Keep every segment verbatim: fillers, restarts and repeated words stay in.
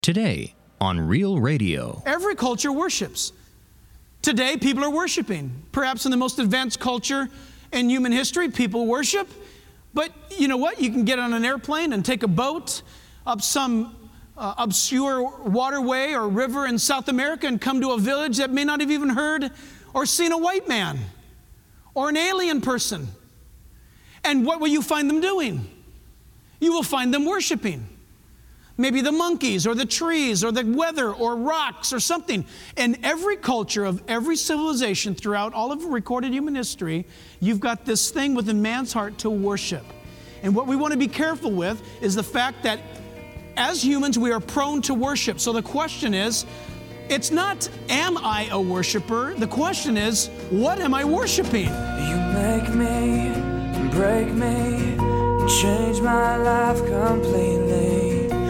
Today on Real Radio. Every culture worships. Today, people are worshiping. Perhaps in the most advanced culture in human history, people worship. But you know what? You can get on an airplane and take a boat up some uh, obscure waterway or river in South America and come to a village that may not have even heard or seen a white man or an alien person. And what will you find them doing? You will find them worshiping. Maybe the monkeys or the trees or the weather or rocks or something. In every culture of every civilization throughout all of recorded human history, you've got this thing within man's heart to worship. And what we want to be careful with is the fact that as humans, we are prone to worship. So the question is, it's not, am I a worshiper? The question is, what am I worshiping? You make me, break me, change my life completely.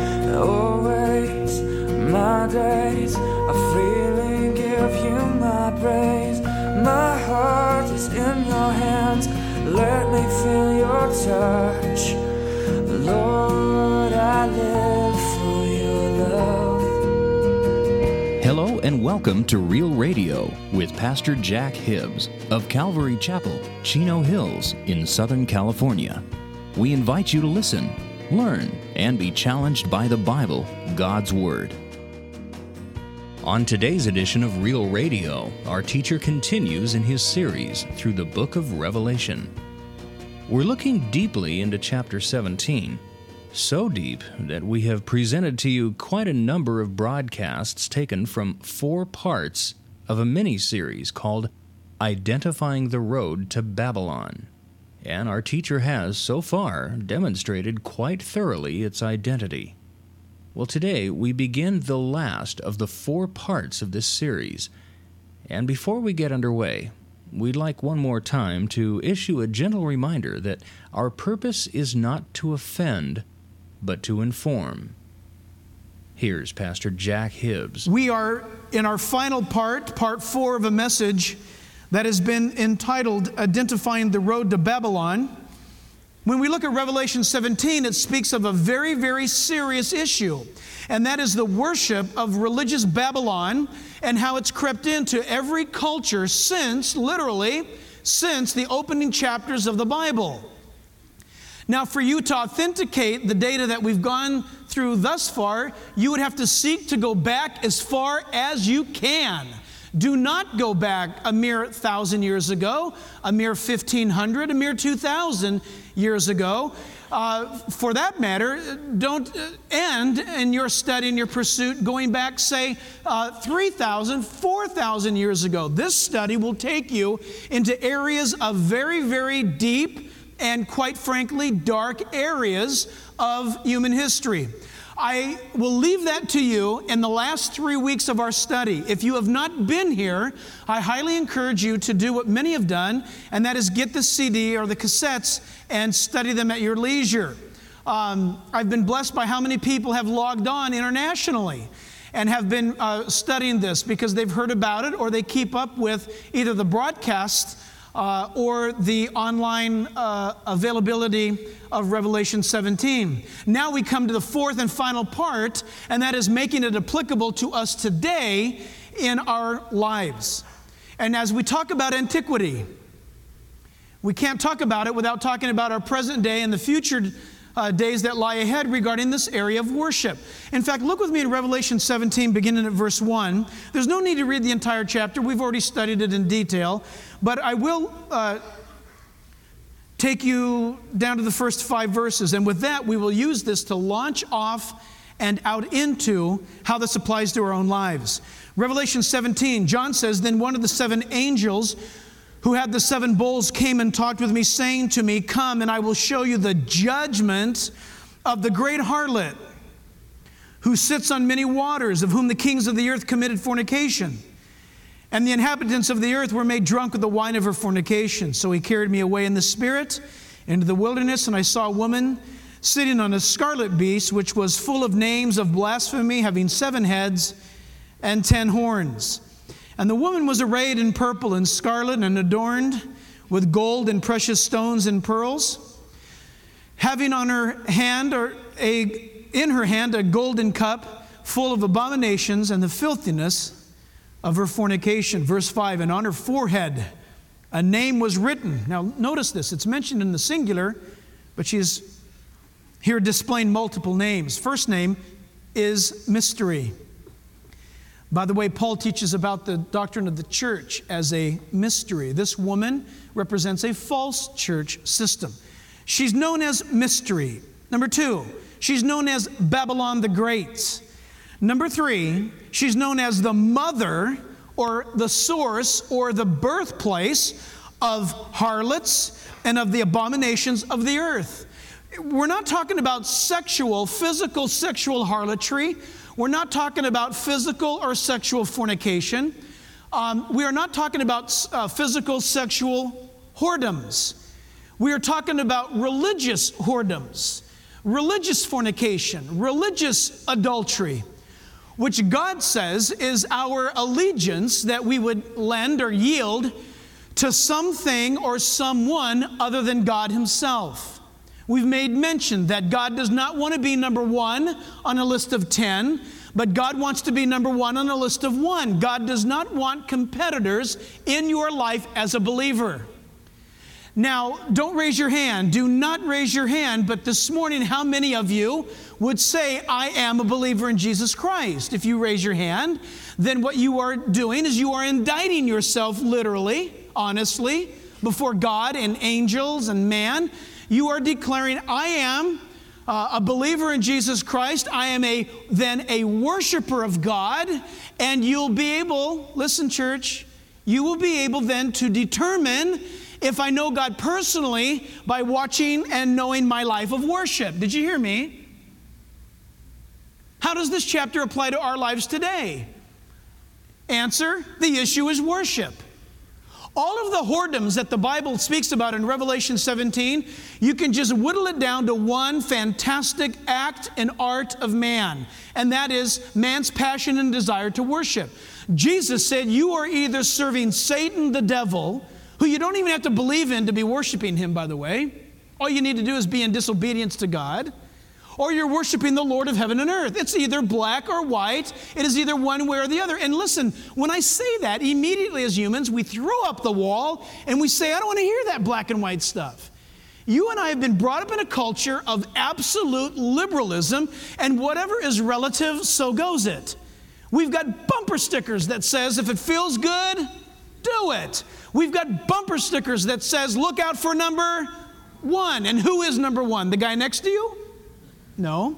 Always, my days are freely give you my praise. My heart is in your hands. Let me feel your touch. Lord, I live for your love. Hello and welcome to Real Radio with Pastor Jack Hibbs of Calvary Chapel, Chino Hills in Southern California. We invite you to listen, learn, and be challenged by the Bible, God's Word. On today's edition of Real Radio, our teacher continues in his series through the book of Revelation. We're looking deeply into chapter seventeen, so deep that we have presented to you quite a number of broadcasts taken from four parts of a mini-series called Identifying the Road to Babylon. And our teacher has, so far, demonstrated quite thoroughly its identity. Well, today we begin the last of the four parts of this series. And before we get underway, we'd like one more time to issue a gentle reminder that our purpose is not to offend, but to inform. Here's Pastor Jack Hibbs. We are in our final part, part four of a message that has been entitled Identifying the Road to Babylon. When we look at Revelation seventeen, it speaks of a very, very serious issue, and that is the worship of religious Babylon and how it's crept into every culture since, literally, since the opening chapters of the Bible. Now, for you to authenticate the data that we've gone through thus far, you would have to seek to go back as far as you can. Do not go back a mere thousand years ago, a mere fifteen hundred, a mere two thousand years ago. Uh, for that matter, don't end in your study and your pursuit going back, say, uh, three thousand, four thousand years ago. This study will take you into areas of very, very deep and, quite frankly, dark areas of human history. I will leave that to you in the last three weeks of our study. If you have not been here, I highly encourage you to do what many have done, and that is get the C D or the cassettes and study them at your leisure. Um, I've been blessed by how many people have logged on internationally and have been uh, studying this because they've heard about it or they keep up with either the broadcast Uh, or the online uh, availability of Revelation seventeen. Now we come to the fourth and final part, and that is making it applicable to us today in our lives. And as we talk about antiquity, we can't talk about it without talking about our present day and the future uh, days that lie ahead regarding this area of worship. In fact, look with me in Revelation seventeen, beginning at verse one. There's no need to read the entire chapter. We've already studied it in detail. But I will uh, take you down to the first five verses. And with that, we will use this to launch off and out into how this applies to our own lives. Revelation seventeen, John says, "Then one of the seven angels who had the seven bowls came and talked with me, saying to me, 'Come, and I will show you the judgment of the great harlot, who sits on many waters, of whom the kings of the earth committed fornication. And the inhabitants of the earth were made drunk with the wine of her fornication. So he carried me away in the spirit into the wilderness, and I saw a woman sitting on a scarlet beast, which was full of names of blasphemy, having seven heads and ten horns. And the woman was arrayed in purple and scarlet and adorned with gold and precious stones and pearls, having on her hand or a in her hand a golden cup full of abominations and the filthiness of her fornication. Verse five, and on her forehead a name was written. Now notice this, it's mentioned in the singular, but she's here displaying multiple names. First name is Mystery. By the way, Paul teaches about the doctrine of the church as a mystery. This woman represents a false church system. She's known as Mystery. Number two, she's known as Babylon the Great. Number three, she's known as the mother or the source or the birthplace of harlots and of the abominations of the earth. We're not talking about sexual, physical sexual harlotry. We're not talking about physical or sexual fornication. Um, we are not talking about uh, physical sexual whoredoms. We are talking about religious whoredoms, religious fornication, religious adultery, which God says is our allegiance that we would lend or yield to something or someone other than God Himself. We've made mention that God does not want to be number one on a list of ten, but God wants to be number one on a list of one. God does not want competitors in your life as a believer. Now, don't raise your hand. Do not raise your hand, but this morning, how many of you would say, I am a believer in Jesus Christ? If you raise your hand, then what you are doing is you are indicting yourself literally, honestly, before God and angels and man. You are declaring, I am uh, a believer in Jesus Christ. I am a then a worshiper of God. And you'll be able, listen church, you will be able then to determine if I know God personally by watching and knowing my life of worship. Did you hear me? How does this chapter apply to our lives today? Answer, the issue is worship. All of the whoredoms that the Bible speaks about in Revelation seventeen, you can just whittle it down to one fantastic act and art of man, and that is man's passion and desire to worship. Jesus said, you are either serving Satan the devil, who you don't even have to believe in to be worshiping him, by the way. All you need to do is be in disobedience to God. Or you're worshiping the Lord of heaven and earth. It's either black or white. It is either one way or the other. And listen, when I say that, immediately as humans, we throw up the wall and we say, I don't want to hear that black and white stuff. You and I have been brought up in a culture of absolute liberalism, and whatever is relative, so goes it. We've got bumper stickers that says, if it feels good, do it. We've got bumper stickers that says, look out for number one. And who is number one? The guy next to you? No.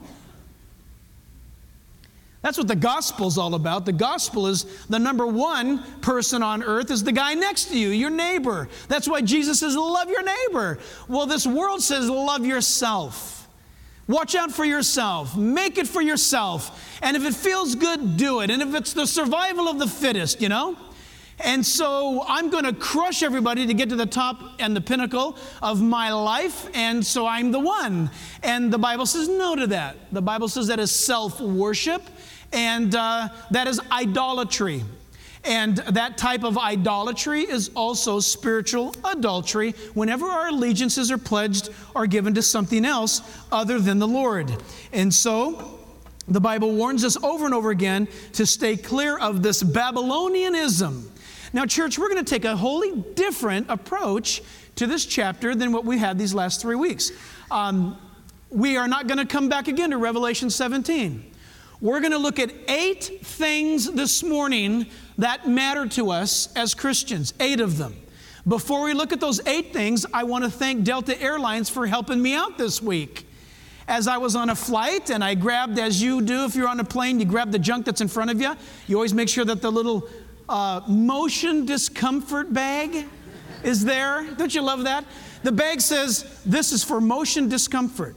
That's what the gospel's all about. The gospel is the number one person on earth is the guy next to you, your neighbor. That's why Jesus says, love your neighbor. Well, this world says, love yourself. Watch out for yourself. Make it for yourself. And if it feels good, do it. And if it's the survival of the fittest, you know? And so I'm going to crush everybody to get to the top and the pinnacle of my life, and so I'm the one. And the Bible says no to that. The Bible says that is self-worship, and uh, that is idolatry. And that type of idolatry is also spiritual adultery whenever our allegiances are pledged or given to something else other than the Lord. And so the Bible warns us over and over again to stay clear of this Babylonianism. Now, church, we're going to take a wholly different approach to this chapter than what we had these last three weeks. Um, we are not going to come back again to Revelation seventeen. We're going to look at eight things this morning that matter to us as Christians, eight of them. Before we look at those eight things, I want to thank Delta Airlines for helping me out this week. As I was on a flight and I grabbed, as you do if you're on a plane, you grab the junk that's in front of you. You always make sure that the little uh, motion discomfort bag is there. Don't you love that? The bag says, this is for motion discomfort.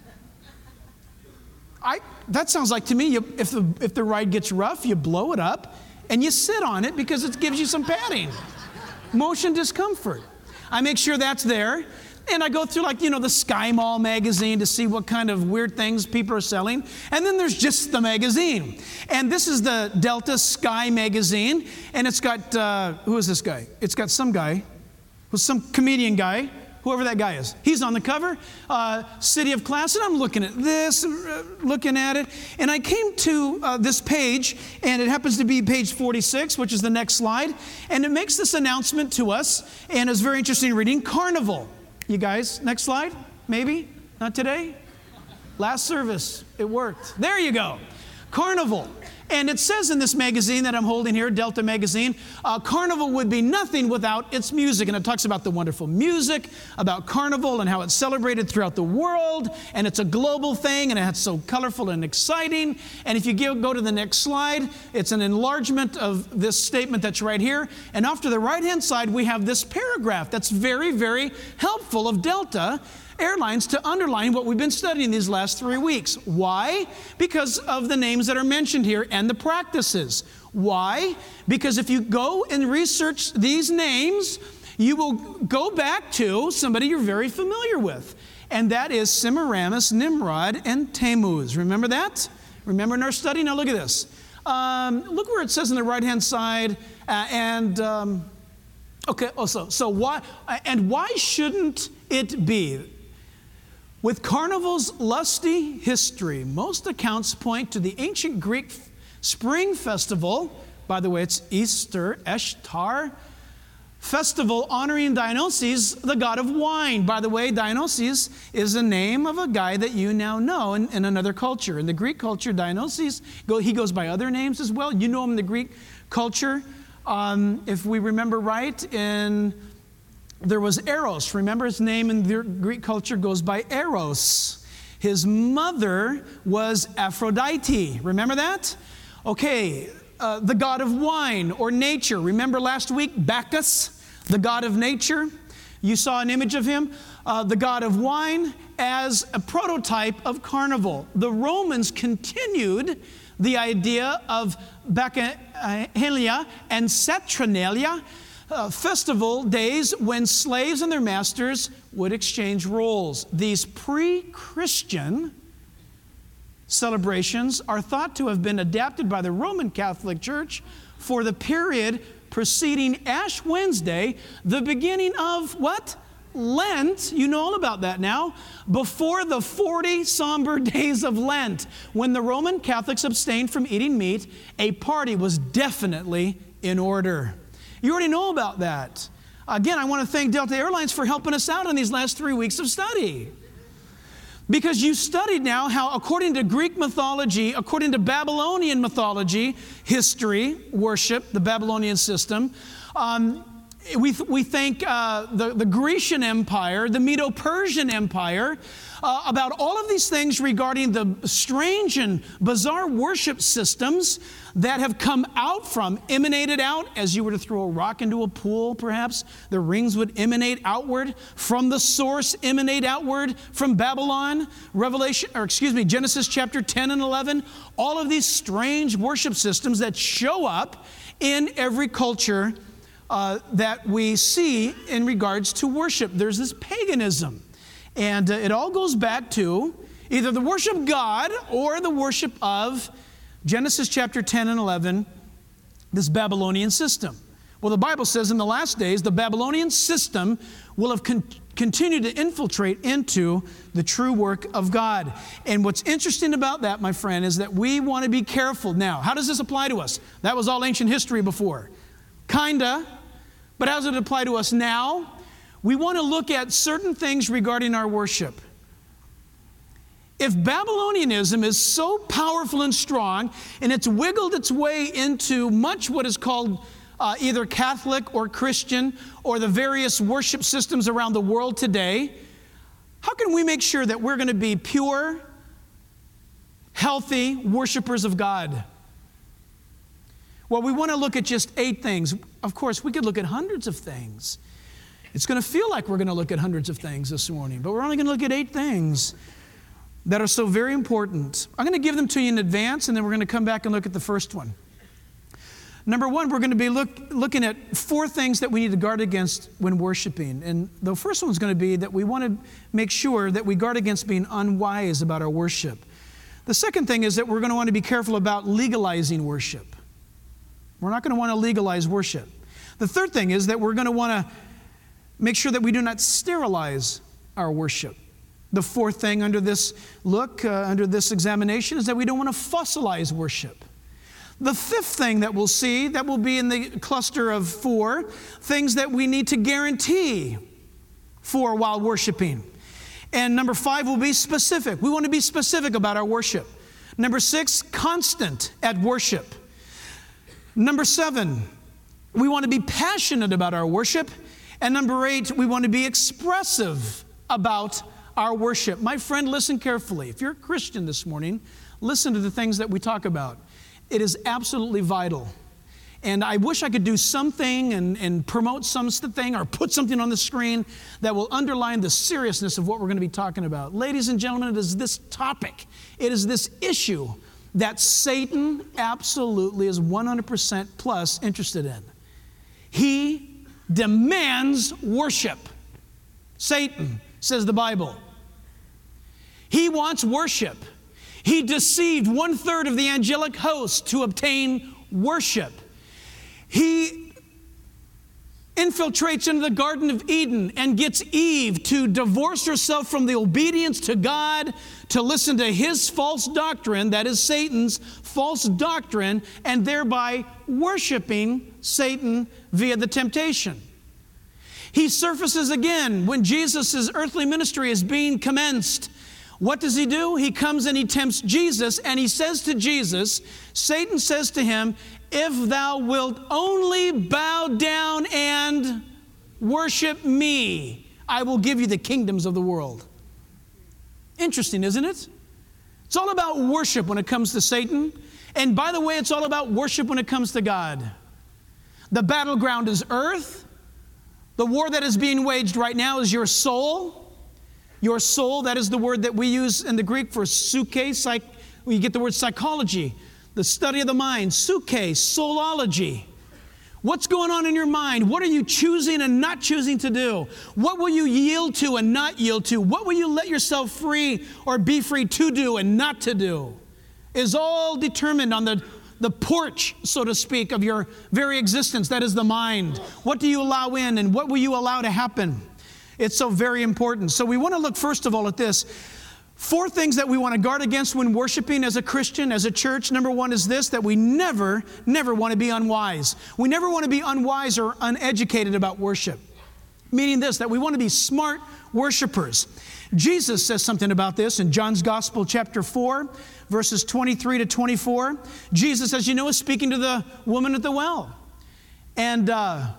I, that sounds like to me, you, if, the, if the ride gets rough, you blow it up and you sit on it because it gives you some padding. Motion discomfort. I make sure that's there. And I go through, like, you know, the Sky Mall magazine to see what kind of weird things people are selling. And then there's just the magazine. And this is the Delta Sky magazine. And it's got, uh, who is this guy? It's got some guy, who's some comedian guy, whoever that guy is. He's on the cover, uh, City of Class, and I'm looking at this, uh, looking at it, and I came to uh, this page, and it happens to be page forty-six, which is the next slide, and it makes this announcement to us, and it's very interesting reading. Carnival. You guys, next slide, maybe? Not today? Last service, it worked. There you go. Carnival. And it says in this magazine that I'm holding here, Delta Magazine, uh, Carnival would be nothing without its music. And it talks about the wonderful music, about Carnival and how it's celebrated throughout the world. And it's a global thing, and it's so colorful and exciting. And if you give, go to the next slide, it's an enlargement of this statement that's right here. And off to the right-hand side, we have this paragraph that's very, very helpful of Delta Airlines to underline what we've been studying these last three weeks. Why? Because of the names that are mentioned here and the practices. Why? Because if you go and research these names, you will go back to somebody you're very familiar with, and that is Semiramis, Nimrod, and Tammuz. Remember that? Remember in our study? Now look at this. Um, look where it says on the right-hand side, uh, and um, okay. Also, so why? And why shouldn't it be? With Carnival's lusty history, most accounts point to the ancient Greek spring festival. By the way, it's Easter, Ishtar festival honoring Dionysus, the god of wine. By the way, Dionysus is the name of a guy that you now know in, in another culture. In the Greek culture, Dionysus, go, he goes by other names as well. You know him in the Greek culture. Um, if we remember right, in there was Eros. Remember, his name in the Greek culture goes by Eros. His mother was Aphrodite. Remember that? Okay, uh, the god of wine or nature. Remember last week, Bacchus, the god of nature? You saw an image of him. Uh, the god of wine as a prototype of Carnival. The Romans continued the idea of Bacchanalia and Saturnalia, Uh, festival days when slaves and their masters would exchange roles. These pre-Christian celebrations are thought to have been adapted by the Roman Catholic Church for the period preceding Ash Wednesday, the beginning of what? Lent. You know all about that now. Before the forty somber days of Lent, when the Roman Catholics abstained from eating meat, a party was definitely in order. You already know about that. Again, I want to thank Delta Airlines for helping us out on these last three weeks of study. Because you studied now how, according to Greek mythology, according to Babylonian mythology, history, worship, the Babylonian system, um, we, th- we thank uh, the, the Grecian Empire, the Medo-Persian Empire, uh, about all of these things regarding the strange and bizarre worship systems that have come out from, emanated out, as you were to throw a rock into a pool, perhaps, the rings would emanate outward from the source, emanate outward from Babylon, Revelation, or excuse me, Genesis chapter ten and eleven, all of these strange worship systems that show up in every culture uh, that we see in regards to worship. There's this paganism, and uh, it all goes back to either the worship of God or the worship of Genesis chapter ten and eleven, this Babylonian system. Well, the Bible says in the last days, the Babylonian system will have con- continued to infiltrate into the true work of God. And what's interesting about that, my friend, is that we want to be careful. Now, how does this apply to us? That was all ancient history before. Kinda. But how does it apply to us now? We want to look at certain things regarding our worship. If Babylonianism is so powerful and strong, and it's wiggled its way into much what is called uh, either Catholic or Christian or the various worship systems around the world today, how can we make sure that we're going to be pure, healthy worshipers of God? Well, we want to look at just eight things. Of course, we could look at hundreds of things. It's going to feel like we're going to look at hundreds of things this morning, but we're only going to look at eight things that are so very important. I'm going to give them to you in advance, and then we're going to come back and look at the first one. Number one, we're going to be look, looking at four things that we need to guard against when worshiping. And the first one is going to be that we want to make sure that we guard against being unwise about our worship. The second thing is that we're going to want to be careful about legalizing worship. We're not going to want to legalize worship. The third thing is that we're going to want to make sure that we do not sterilize our worship. The fourth thing under this look, uh, under this examination, is that we don't want to fossilize worship. The fifth thing that we'll see, that will be in the cluster of four, things that we need to guarantee for while worshiping. And number five will be specific. We want to be specific about our worship. Number six, constant at worship. Number seven, we want to be passionate about our worship. And number eight, we want to be expressive about our worship. My friend, listen carefully. If you're a Christian this morning, listen to the things that we talk about. It is absolutely vital. And I wish I could do something and, and promote something or put something on the screen that will underline the seriousness of what we're going to be talking about. Ladies and gentlemen, it is this topic, it is this issue that Satan absolutely is one hundred percent plus interested in. He demands worship. Satan, says the Bible. He wants worship. He deceived one third of the angelic host to obtain worship. He infiltrates into the Garden of Eden and gets Eve to divorce herself from the obedience to God, to listen to his false doctrine, that is Satan's false doctrine, and thereby worshiping Satan via the temptation. He surfaces again when Jesus' earthly ministry is being commenced. What does he do? He comes and he tempts Jesus, and he says to Jesus, Satan says to him, if thou wilt only bow down and worship me, I will give you the kingdoms of the world. Interesting, isn't it? It's all about worship when it comes to Satan. And by the way, it's all about worship when it comes to God. The battleground is earth. The war that is being waged right now is your soul. Your soul, that is the word that we use in the Greek for psyche. Psych, we get the word psychology, the study of the mind. Psyche, soulology. What's going on in your mind? What are you choosing and not choosing to do? What will you yield to and not yield to? What will you let yourself free or be free to do and not to do? Is all determined on the, the porch, so to speak, of your very existence. That is the mind. What do you allow in and what will you allow to happen? It's so very important. So we want to look first of all at this. Four things that we want to guard against when worshiping as a Christian, as a church. Number one is this, that we never, never want to be unwise. We never want to be unwise or uneducated about worship. Meaning this, that we want to be smart worshipers. Jesus says something about this in John's Gospel, chapter four, verses twenty-three to twenty-four. Jesus, as you know, is speaking to the woman at the well. And uh,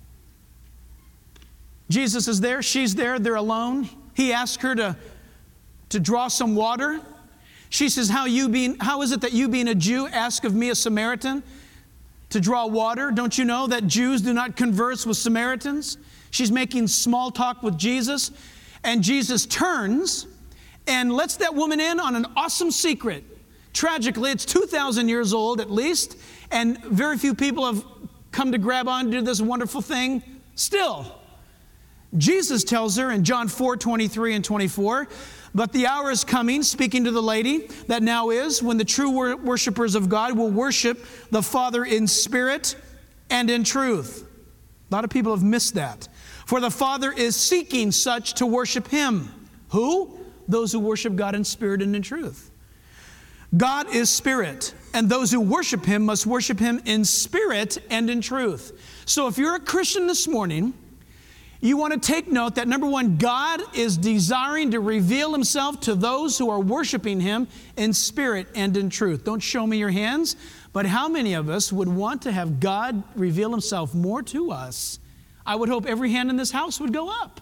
Jesus is there, she's there, they're alone. He asks her to, to draw some water. She says, how, you being, how is it that you being a Jew ask of me, a Samaritan, to draw water? Don't you know that Jews do not converse with Samaritans? She's making small talk with Jesus. And Jesus turns and lets that woman in on an awesome secret. Tragically, it's two thousand years old at least, and very few people have come to grab on to this wonderful thing still. Jesus tells her in John four, twenty-three and twenty-four, but the hour is coming, speaking to the lady, that now is, when the true wor- worshipers of God will worship the Father in spirit and in truth. A lot of people have missed that. For the Father is seeking such to worship Him. Who? Those who worship God in spirit and in truth. God is spirit, and those who worship Him must worship Him in spirit and in truth. So if you're a Christian this morning, you want to take note that, number one, God is desiring to reveal Himself to those who are worshiping Him in spirit and in truth. Don't show me your hands, but how many of us would want to have God reveal Himself more to us? I would hope every hand in this house would go up.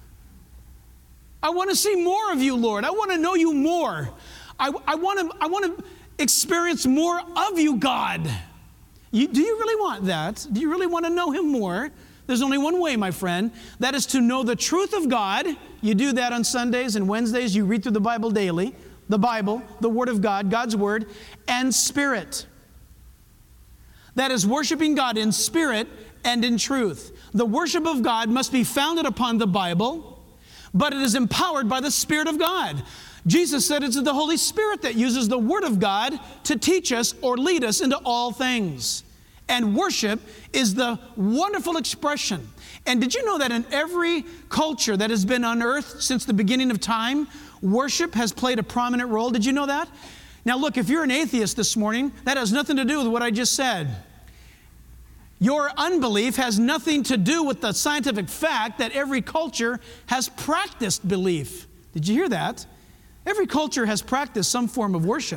I want to see more of you, Lord. I want to know you more. I, I, want, to, I want to experience more of you, God. You, do you really want that? Do you really want to know Him more? There's only one way, my friend. That is to know the truth of God. You do that on Sundays and Wednesdays. You read through the Bible daily. The Bible, the Word of God, God's Word, and spirit. That is worshiping God in spirit and in truth. The worship of God must be founded upon the Bible, but it is empowered by the Spirit of God. Jesus said it's the Holy Spirit that uses the Word of God to teach us or lead us into all things. And worship is the wonderful expression. And did you know that in every culture that has been on earth since the beginning of time, worship has played a prominent role? Did you know that? Now look, if you're an atheist this morning, that has nothing to do with what I just said. Your unbelief has nothing to do with the scientific fact that every culture has practiced belief. Did you hear that? Every culture has practiced some form of worship.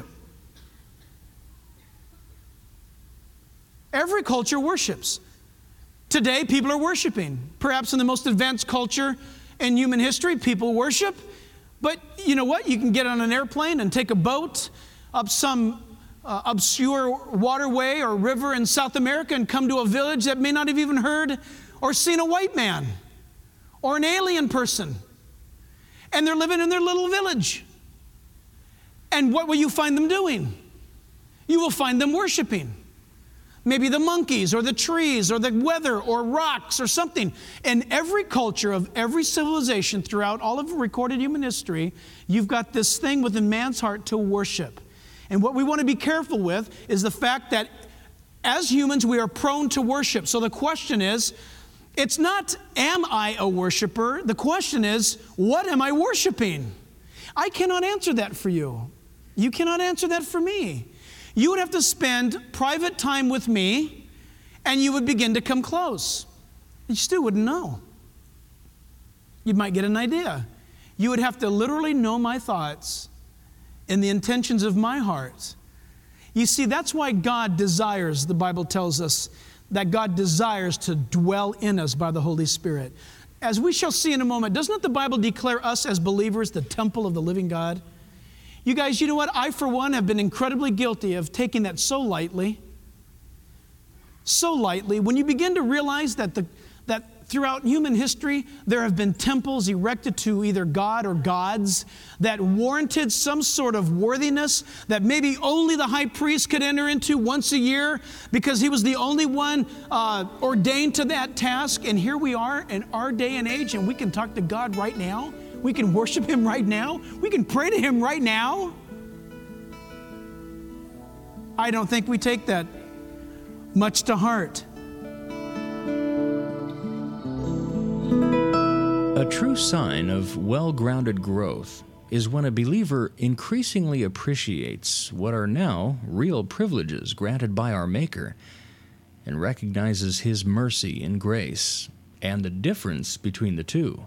Every culture worships. Today, people are worshiping. Perhaps in the most advanced culture in human history, people worship. But you know what? You can get on an airplane and take a boat up some uh, obscure waterway or river in South America and come to a village that may not have even heard or seen a white man or an alien person. And they're living in their little village. And what will you find them doing? You will find them worshiping. Maybe the monkeys or the trees or the weather or rocks or something. In every culture of every civilization throughout all of recorded human history, you've got this thing within man's heart to worship. And what we want to be careful with is the fact that as humans, we are prone to worship. So the question is, it's not, am I a worshiper? The question is, what am I worshiping? I cannot answer that for you. You cannot answer that for me. You would have to spend private time with me, and you would begin to come close. You still wouldn't know. You might get an idea. You would have to literally know my thoughts and the intentions of my heart. You see, that's why God desires, the Bible tells us, that God desires to dwell in us by the Holy Spirit. As we shall see in a moment, doesn't the Bible declare us as believers the temple of the living God? You guys, you know what? I, for one, have been incredibly guilty of taking that so lightly. So lightly. When you begin to realize that, the, that throughout human history, there have been temples erected to either God or gods that warranted some sort of worthiness that maybe only the high priest could enter into once a year because he was the only one uh, ordained to that task. And here we are in our day and age, and we can talk to God right now. We can worship Him right now. We can pray to Him right now. I don't think we take that much to heart. A true sign of well-grounded growth is when a believer increasingly appreciates what are now real privileges granted by our Maker and recognizes His mercy and grace and the difference between the two.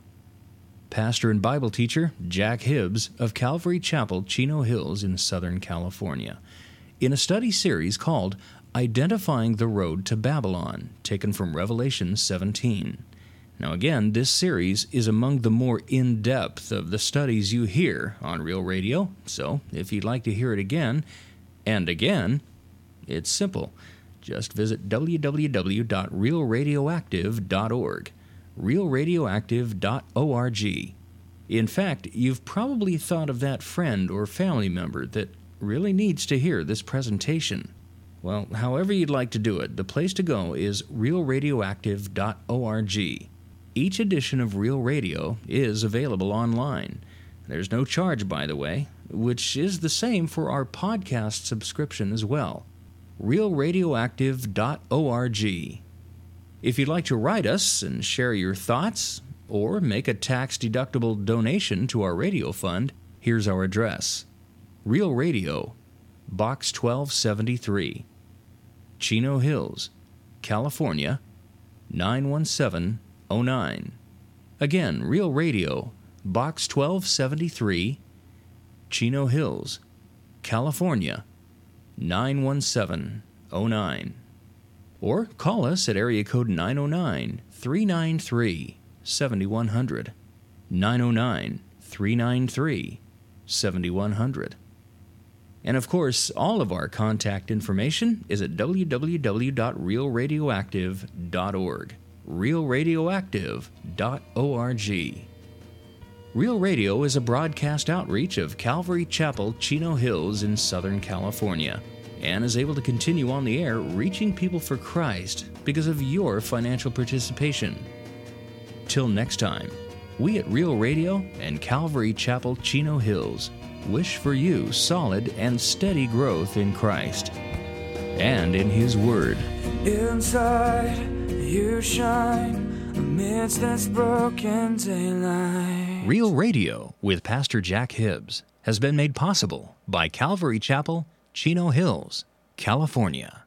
Pastor and Bible teacher Jack Hibbs of Calvary Chapel, Chino Hills in Southern California, in a study series called Identifying the Road to Babylon, taken from Revelation seventeen. Now again, this series is among the more in-depth of the studies you hear on Real Radio, so if you'd like to hear it again and again, it's simple. Just visit w w w dot real radioactive dot org. real radioactive dot org. In fact, you've probably thought of that friend or family member that really needs to hear this presentation. Well, however you'd like to do it, the place to go is real radioactive dot org. Each edition of Real Radio is available online. There's no charge, by the way, which is the same for our podcast subscription as well. real radioactive dot org. If you'd like to write us and share your thoughts, or make a tax-deductible donation to our radio fund, here's our address. Real Radio, Box twelve seventy-three, Chino Hills, California, nine one seven oh nine. Again, Real Radio, Box twelve seventy-three, Chino Hills, California, nine one seven oh nine. Or call us at area code nine oh nine, three nine three, seven one zero zero, nine oh nine, three nine three, seven one zero zero. And of course, all of our contact information is at w w w dot real radioactive dot org. real radioactive dot org. Real Radio is a broadcast outreach of Calvary Chapel, Chino Hills in Southern California, and is able to continue on the air reaching people for Christ because of your financial participation. Till next time, we at Real Radio and Calvary Chapel, Chino Hills wish for you solid and steady growth in Christ and in His Word. Inside you shine amidst this broken daylight. Real Radio with Pastor Jack Hibbs has been made possible by Calvary Chapel, Chino Hills, California.